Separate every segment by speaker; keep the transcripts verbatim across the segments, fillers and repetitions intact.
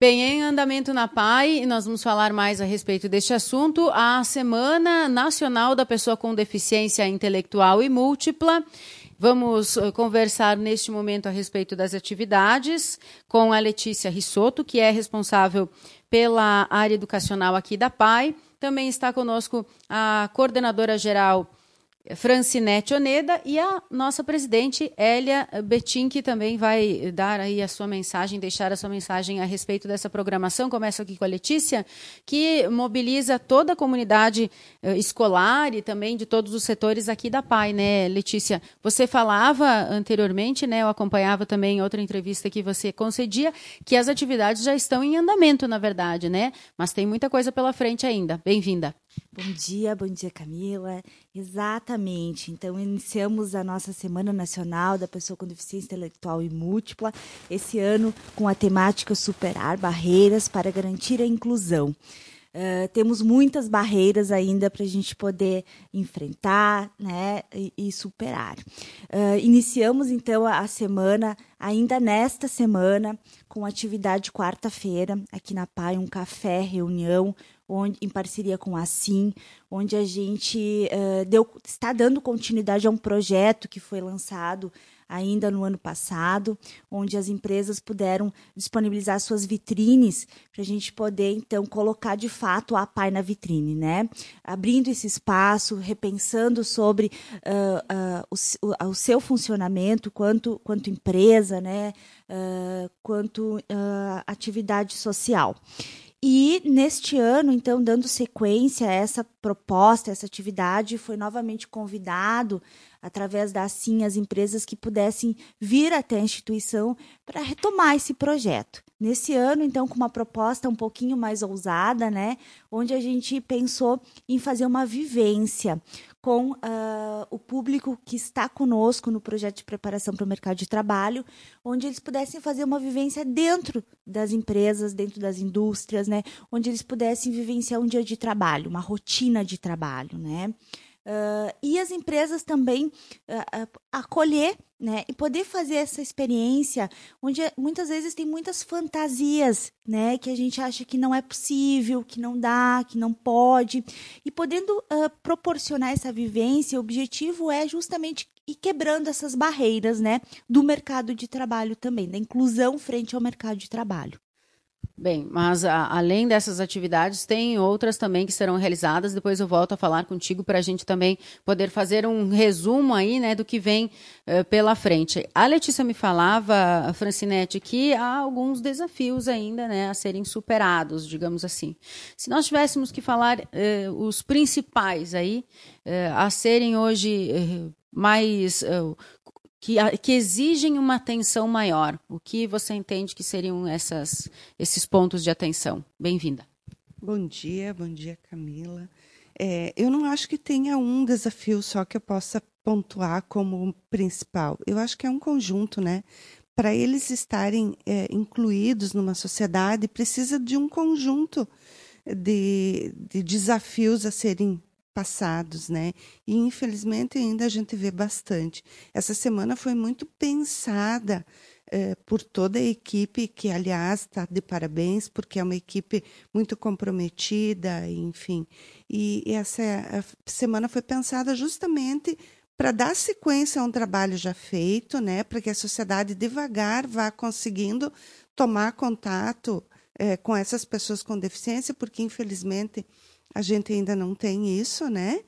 Speaker 1: Bem, em andamento na P A I, nós vamos falar mais a respeito deste assunto, a Semana Nacional da Pessoa com Deficiência Intelectual e Múltipla. Vamos uh, conversar neste momento a respeito das atividades com a Letícia Risotto, que é responsável pela área educacional aqui da P A I. Também está conosco a coordenadora geral Francinete Oneda e a nossa presidente Hélia Betim, que também vai dar aí a sua mensagem, deixar a sua mensagem a respeito dessa programação. Começo aqui com a Letícia, que mobiliza toda a comunidade eh, escolar e também de todos os setores aqui da P A I, né, Letícia? Você falava anteriormente, né, eu acompanhava também em outra entrevista que você concedia, que as atividades já estão em andamento, na verdade, né? Mas tem muita coisa pela frente ainda. Bem-vinda.
Speaker 2: Bom dia, bom dia, Camila. Exatamente. Então, iniciamos a nossa Semana Nacional da Pessoa com Deficiência Intelectual e Múltipla, esse ano com a temática Superar Barreiras para Garantir a Inclusão. Uh, temos muitas barreiras ainda para a gente poder enfrentar, né, e, e superar. Uh, iniciamos, então, a, a semana, ainda nesta semana, com atividade quarta-feira, aqui na P A I, um café, reunião, onde, em parceria com a Sim, onde a gente uh, deu, está dando continuidade a um projeto que foi lançado ainda no ano passado, onde as empresas puderam disponibilizar suas vitrines para a gente poder, então, colocar de fato a P A I na vitrine, né? Abrindo esse espaço, repensando sobre uh, uh, o, o seu funcionamento quanto, quanto empresa, né? Uh, quanto uh, atividade social. E, neste ano, então, dando sequência a essa proposta, essa atividade, foi novamente convidado, através da Assim, as empresas que pudessem vir até a instituição para retomar esse projeto. Nesse ano, então, com uma proposta um pouquinho mais ousada, né, onde a gente pensou em fazer uma vivência com uh, o público que está conosco no projeto de preparação para o mercado de trabalho, onde eles pudessem fazer uma vivência dentro das empresas, dentro das indústrias, né, onde eles pudessem vivenciar um dia de trabalho, uma rotina de trabalho, né. Uh, e as empresas também uh, uh, acolher, né, e poder fazer essa experiência onde muitas vezes tem muitas fantasias, né, que a gente acha que não é possível, que não dá, que não pode, e podendo uh, proporcionar essa vivência, o objetivo é justamente ir quebrando essas barreiras, né, do mercado de trabalho também, da inclusão frente ao mercado de trabalho.
Speaker 1: Bem, mas a, além dessas atividades, tem outras também que serão realizadas. Depois eu volto a falar contigo para a gente também poder fazer um resumo aí, né, do que vem uh, pela frente. A Letícia me falava, Francinete, que há alguns desafios ainda, né, a serem superados, digamos assim. Se nós tivéssemos que falar uh, os principais aí, uh, a serem hoje uh, mais... Uh, Que, que exigem uma atenção maior. O que você entende que seriam essas, esses pontos de atenção? Bem-vinda.
Speaker 3: Bom dia, bom dia, Camila. É, eu não acho que tenha um desafio só que eu possa pontuar como principal. Eu acho que é um conjunto, né? Para eles estarem é, incluídos numa sociedade, precisa de um conjunto de, de desafios a serem passados, né? E infelizmente ainda a gente vê bastante. Essa semana foi muito pensada eh, por toda a equipe, que aliás está de parabéns, porque é uma equipe muito comprometida, enfim. E, e essa semana foi pensada justamente para dar sequência a um trabalho já feito, né? Para que a sociedade devagar vá conseguindo tomar contato eh, com essas pessoas com deficiência, porque infelizmente a gente ainda não tem isso, né?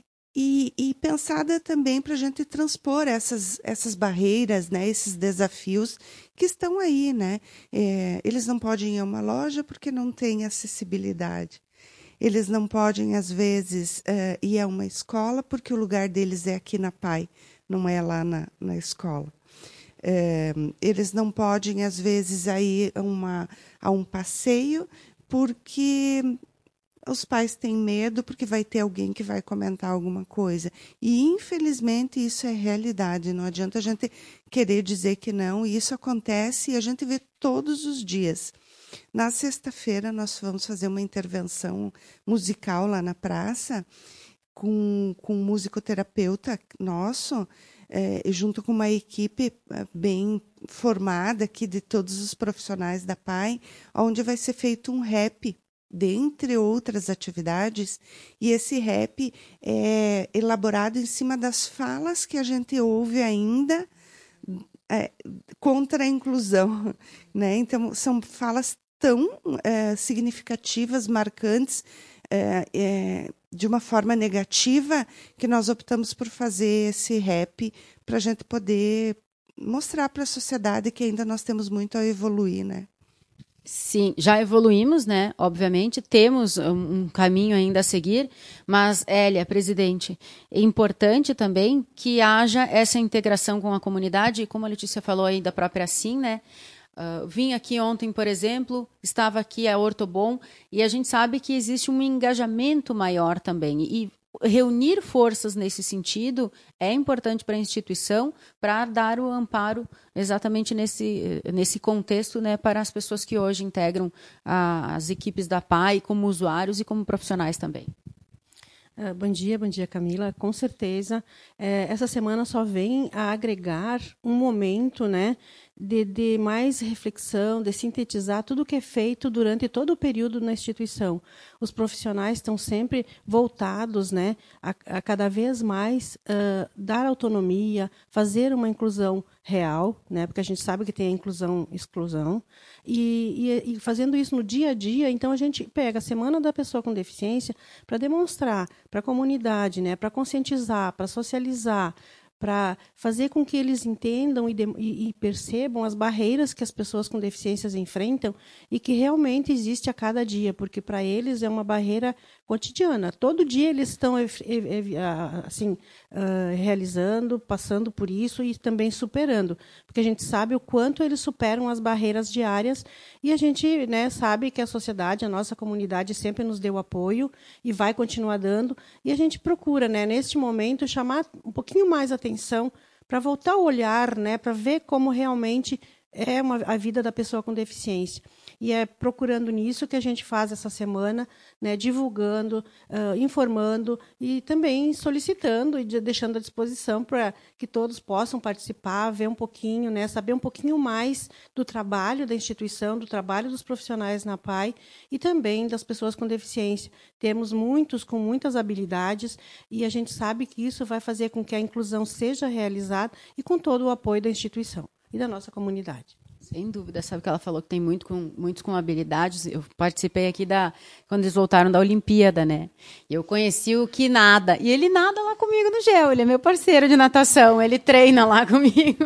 Speaker 3: E, e pensada também para a gente transpor essas, essas barreiras, né? Esses desafios que estão aí, né? É, eles não podem ir a uma loja porque não tem acessibilidade. Eles não podem, às vezes, é, ir a uma escola porque o lugar deles é aqui na P A I, não é lá na, na escola. É, eles não podem, às vezes, ir a, uma, a um passeio porque os pais têm medo porque vai ter alguém que vai comentar alguma coisa. E, infelizmente, isso é realidade. Não adianta a gente querer dizer que não. E isso acontece e a gente vê todos os dias. Na sexta-feira, nós vamos fazer uma intervenção musical lá na praça com, com um musicoterapeuta nosso, é, junto com uma equipe bem formada aqui de todos os profissionais da P A I, onde vai ser feito um rap, dentre outras atividades, e esse rap é elaborado em cima das falas que a gente ouve ainda é, contra a inclusão, né? Então, são falas tão é, significativas, marcantes, é, é, de uma forma negativa, que nós optamos por fazer esse rap para a gente poder mostrar para a sociedade que ainda nós temos muito a evoluir, né?
Speaker 1: Sim, já evoluímos, né? Obviamente, temos um, um caminho ainda a seguir, mas, Hélia, presidente, é importante também que haja essa integração com a comunidade, e como a Letícia falou aí da própria Sim, né? Uh, vim aqui ontem, por exemplo, estava aqui a Ortobon, e a gente sabe que existe um engajamento maior também, e reunir forças nesse sentido é importante para a instituição, para dar o amparo exatamente nesse, nesse contexto, né, para as pessoas que hoje integram a, as equipes da P A I, como usuários e como profissionais também.
Speaker 4: Uh, bom dia, bom dia, Camila. Com certeza, é, essa semana só vem a agregar um momento, né, de, de mais reflexão, de sintetizar tudo o que é feito durante todo o período na instituição. Os profissionais estão sempre voltados, né, a, a cada vez mais uh, dar autonomia, fazer uma inclusão real, né, porque a gente sabe que tem a inclusão e exclusão, e, e, e fazendo isso no dia a dia, então a gente pega a Semana da Pessoa com Deficiência para demonstrar para a comunidade, né, para conscientizar, para socializar, para fazer com que eles entendam e, de, e, e percebam as barreiras que as pessoas com deficiências enfrentam e que realmente existe a cada dia, porque para eles é uma barreira cotidiana. Todo dia eles estão assim, uh, realizando, passando por isso e também superando, porque a gente sabe o quanto eles superam as barreiras diárias e a gente, né, sabe que a sociedade, a nossa comunidade sempre nos deu apoio e vai continuar dando, e a gente procura, né, neste momento, chamar um pouquinho mais a atenção para voltar o olhar, né, para ver como realmente é uma, a vida da pessoa com deficiência. E é procurando nisso que a gente faz essa semana, né, divulgando, uh, informando e também solicitando e deixando à disposição para que todos possam participar, ver um pouquinho, né, saber um pouquinho mais do trabalho da instituição, do trabalho dos profissionais na P A I e também das pessoas com deficiência. Temos muitos com muitas habilidades e a gente sabe que isso vai fazer com que a inclusão seja realizada e com todo o apoio da instituição e da nossa comunidade.
Speaker 1: Sem dúvida, sabe que ela falou que tem muito com, muitos com habilidades. Eu participei aqui da quando eles voltaram da Olimpíada, né? E eu conheci o que nada. E ele nada lá comigo no gel. Ele é meu parceiro de natação. Ele treina lá comigo.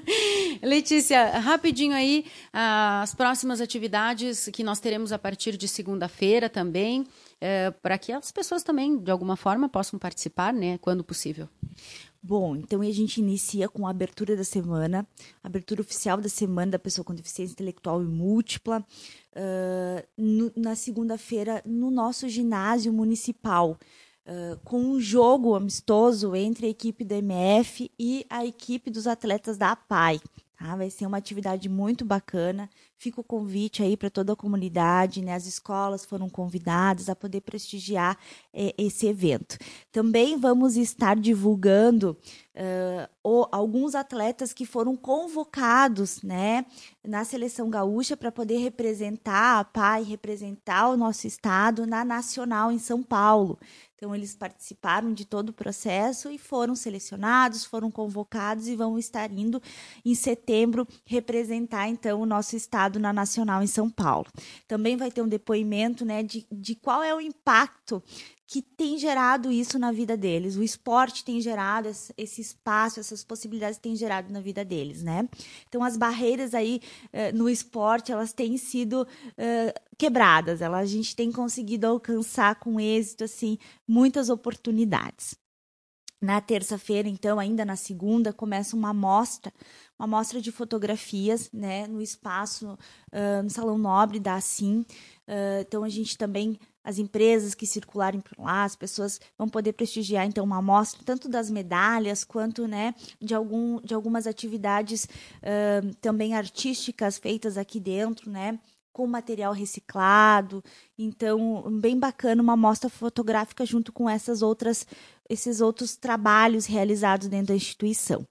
Speaker 1: Letícia, rapidinho aí, as próximas atividades que nós teremos a partir de segunda-feira também, é, para que as pessoas também, de alguma forma, possam participar, né? Quando possível.
Speaker 2: Bom, então a gente inicia com a abertura da semana, a abertura oficial da Semana da Pessoa com Deficiência Intelectual e Múltipla, uh, no, na segunda-feira, no nosso ginásio municipal, uh, com um jogo amistoso entre a equipe da M F e a equipe dos atletas da P A I. Tá? Vai ser uma atividade muito bacana. Fica o convite aí para toda a comunidade, né? As escolas foram convidadas a poder prestigiar eh, esse evento. Também vamos estar divulgando uh, o, alguns atletas que foram convocados, né, na Seleção Gaúcha para poder representar a P A I, representar o nosso estado na Nacional em São Paulo. Então, eles participaram de todo o processo e foram selecionados, foram convocados e vão estar indo em setembro representar, então, o nosso estado na Nacional em São Paulo. Também vai ter um depoimento, né, de, de qual é o impacto que tem gerado isso na vida deles. O esporte tem gerado esse espaço, essas possibilidades tem gerado na vida deles, né? Então, as barreiras aí uh, no esporte, elas têm sido uh, quebradas. Ela, a gente tem conseguido alcançar com êxito, assim, muitas oportunidades. Na terça-feira, então, ainda na segunda, começa uma mostra, uma mostra de fotografias, né, no espaço, uh, no Salão Nobre da Assim. Uh, então, a gente também, as empresas que circularem por lá, as pessoas vão poder prestigiar, então, uma amostra, tanto das medalhas, quanto, né, de, algum, de algumas atividades uh, também artísticas feitas aqui dentro, né, com material reciclado. Então, bem bacana, uma mostra fotográfica junto com essas outras, esses outros trabalhos realizados dentro da instituição.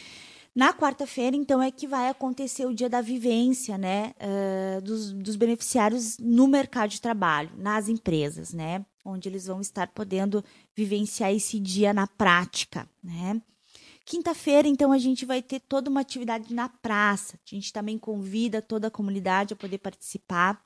Speaker 2: Na quarta-feira, então, é que vai acontecer o dia da vivência, né, uh, dos, dos beneficiários no mercado de trabalho, nas empresas, né, onde eles vão estar podendo vivenciar esse dia na prática, né. Quinta-feira, então, a gente vai ter toda uma atividade na praça. A gente também convida toda a comunidade a poder participar.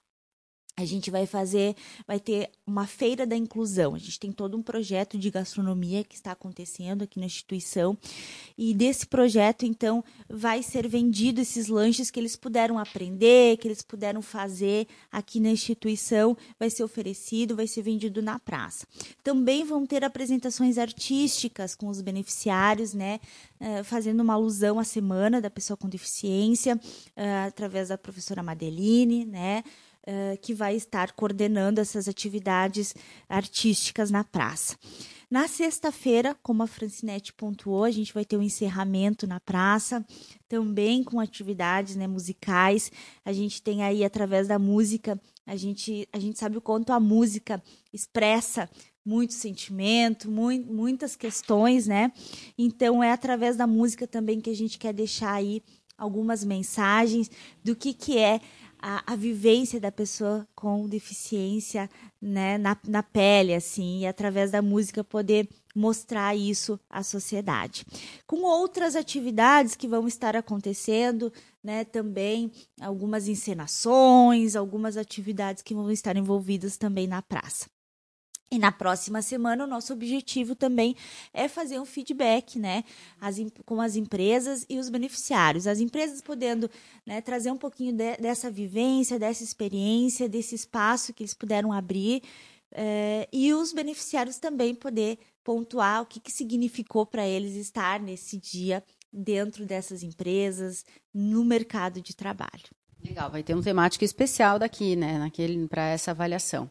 Speaker 2: A gente vai fazer, vai ter uma feira da inclusão. A gente tem todo um projeto de gastronomia que está acontecendo aqui na instituição. E desse projeto, então, vai ser vendido esses lanches que eles puderam aprender, que eles puderam fazer aqui na instituição. Vai ser oferecido, vai ser vendido na praça. Também vão ter apresentações artísticas com os beneficiários, né? Uh, fazendo uma alusão à Semana da Pessoa com Deficiência, uh, através da professora Madeline, né? Uh, que vai estar coordenando essas atividades artísticas na praça. Na sexta-feira, como a Francinete pontuou, a gente vai ter um encerramento na praça, também com atividades, né, musicais. A gente tem aí, através da música, a gente, a gente sabe o quanto a música expressa muito sentimento, muito, muitas questões, né? Então, é através da música também que a gente quer deixar aí algumas mensagens do que, que é A, a vivência da pessoa com deficiência, né, na, na pele, assim, e através da música poder mostrar isso à sociedade. Com outras atividades que vão estar acontecendo, né, também algumas encenações, algumas atividades que vão estar envolvidas também na praça. E na próxima semana, o nosso objetivo também é fazer um feedback, né, as, com as empresas e os beneficiários. As empresas podendo, né, trazer um pouquinho de, dessa vivência, dessa experiência, desse espaço que eles puderam abrir, eh, e os beneficiários também poder pontuar o que, que significou para eles estar nesse dia dentro dessas empresas, no mercado de trabalho.
Speaker 1: Legal, vai ter uma temática especial daqui, né, naquele, para essa avaliação.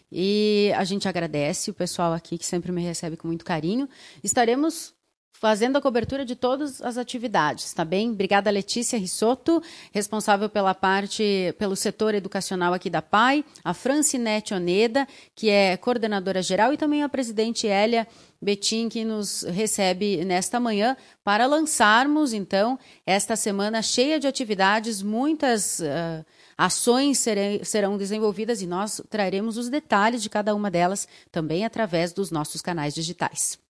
Speaker 1: E a gente agradece o pessoal aqui que sempre me recebe com muito carinho. Estaremos fazendo a cobertura de todas as atividades, tá bem? Obrigada, Letícia Risotto, responsável pela parte, pelo setor educacional aqui da P A I, a Francinete Oneda, que é coordenadora geral, e também a presidente Hélia Betim, que nos recebe nesta manhã para lançarmos, então, esta semana cheia de atividades, muitas uh, ações serem, serão desenvolvidas e nós traremos os detalhes de cada uma delas também através dos nossos canais digitais.